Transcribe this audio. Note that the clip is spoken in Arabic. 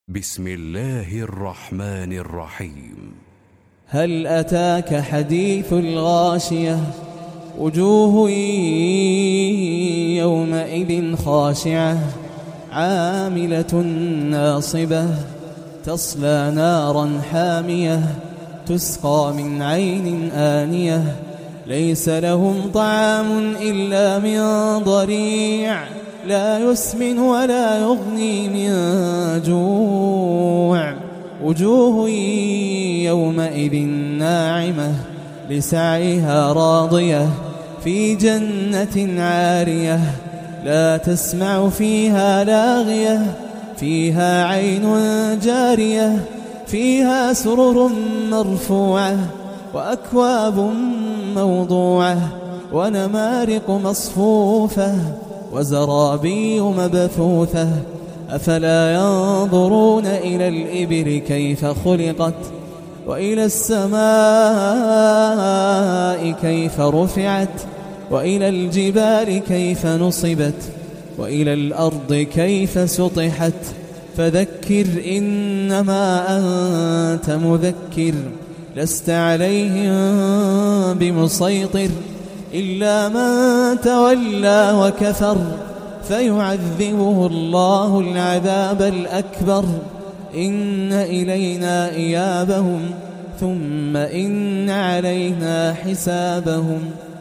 بسم الله الرحمن الرحيم. هل أتاك حديث الغاشية؟ وجوه يومئذ خاشعة عاملة ناصبة تصلى نارا حامية تسقى من عين آنية ليس لهم طعام إلا من ضريع لا يسمن ولا يغني من جوع وجوه يومئذ ناعمة لسعيها راضية في جنة عالية لا تسمع فيها لاغية فيها عين جارية فيها سرر مرفوعة وأكواب موضوعة ونمارق مصفوفة وزرابي مبثوثة أفلا ينظرون إلى الإبل كيف خلقت وإلى السماء كيف رفعت وإلى الجبال كيف نصبت وإلى الأرض كيف سطحت فذكر إنما أنت مذكر لست عليهم بمسيطر إلا من تولى وكفر فيعذبه الله العذاب الأكبر إن إلينا إيابهم ثم إن علينا حسابهم.